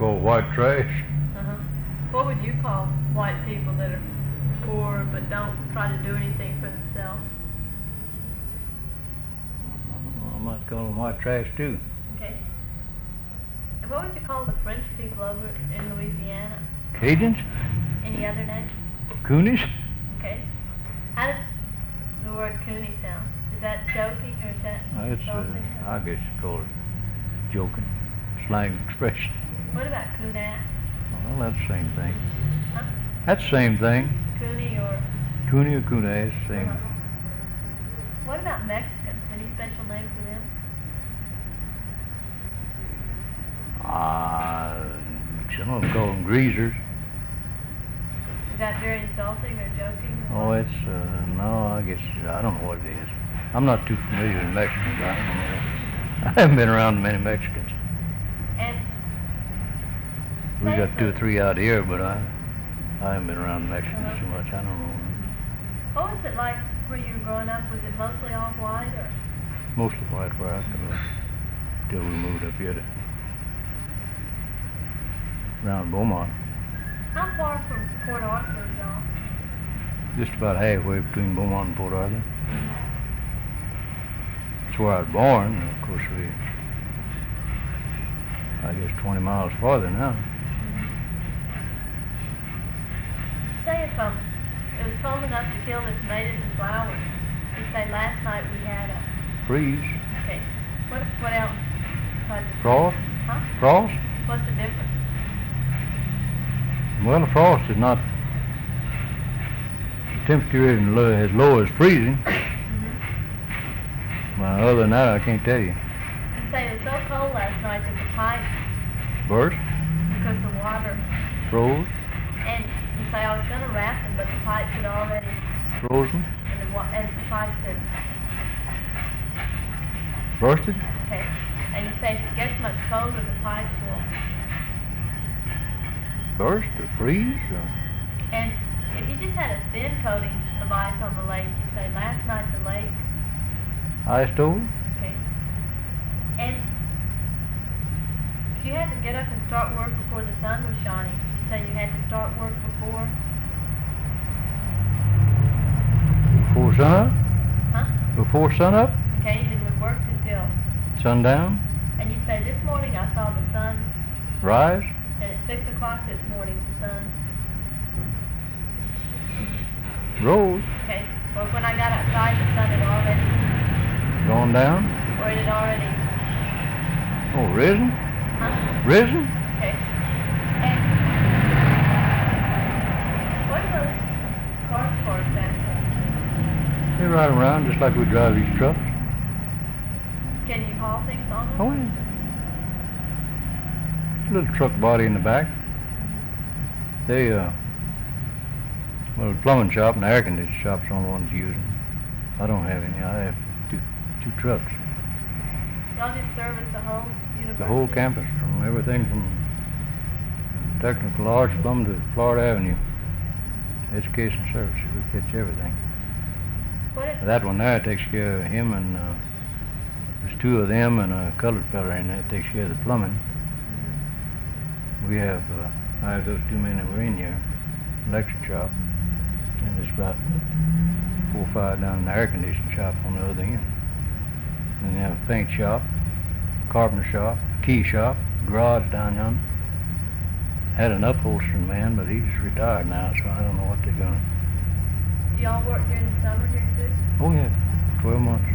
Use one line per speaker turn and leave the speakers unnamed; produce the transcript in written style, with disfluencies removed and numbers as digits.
called white trash.
Uh-huh. What would you call white people that are poor but don't try to do anything for themselves?
I might call them white trash too.
Okay. And what would you call the French people over in Louisiana?
Cajuns?
Any other name?
Coonies?
Okay. How does the word coonie sound? Is that joking or is that
It's,
insulting?
I guess you call it joking, slang expression.
What about coon-ass?
Well, that's the same thing.
Huh?
That's the same thing.
Coonie or...
Coonie or coon-ass, same.
Uh-huh. What about Mexicans? Any special name for them?
Some of them call them greasers.
Is that very insulting or joking?
Oh, it's, no, I guess, I don't know what it is. I'm not too familiar with Mexicans. I don't know. I haven't been around many Mexicans.
And
We
say
got two or
some-
three out here, but I haven't been around Mexicans too much. I don't know.
What was it like where you were growing up? Was it mostly all white or?
Mostly white where I come up, till we moved up here to around Beaumont.
How far from Port Arthur, y'all?
Just about halfway between Beaumont and Port Arthur. That's where I was born. And of course, I guess 20 miles farther now.
Say if it was cold enough to kill the tomatoes and flowers. You say last night we had a...
Freeze.
Okay. What else? besides the...
Frost?
Huh?
Frost?
What's the difference?
Well, the frost is not... The temperature isn't as low as freezing. Well, other than that, I can't tell you.
You say it was so cold last night that the pipes,
Burst?
because the water,
Froze?
and you say I was going to wrap them, but the pipes had already,
Frozen?
and the pipes had,
Bursted?
okay, and you say if it gets much colder, the pipes will,
Burst or freeze? Or...
and if you just had a thin coating of ice on the lake, you say last night the lake,
Ice over?
okay, and if you had to get up and start work before the sun was shining, you say you had to start work before,
Before sunup?
huh?
Before sunup?
Okay, and would work until,
Sundown?
and you say this morning I saw the sun,
Rise?
and at 6 o'clock this morning the sun,
Rose?
okay, well when I got outside the sun had already,
Gone down?
or it had already,
Oh, risen?
huh?
Risen?
Okay. And what are those cars for exactly?
They ride around just like we drive these trucks.
Can you haul things on them?
Oh, yeah. It's a little truck body in the back. They, well, the plumbing shop and the air conditioning shop's the only ones using. I don't have any. I have two trucks.
Y'all just service the whole university?
The whole campus, from everything from Technical Arts Plum to Florida Avenue. Education services, we catch everything.
What if,
That one there takes care of him, and there's two of them and a colored fella in there that takes care of the plumbing. We have, I have those two men that were in here, electric shop, and there's about 4 or 5 down in the air conditioning shop on the other end. Then they have a paint shop, carpenter shop, key shop, garage down yonder. Had an upholstering man, but he's retired now, so I don't know what they're gonna.
do y'all work during the summer here too?
Oh yeah, 12 months.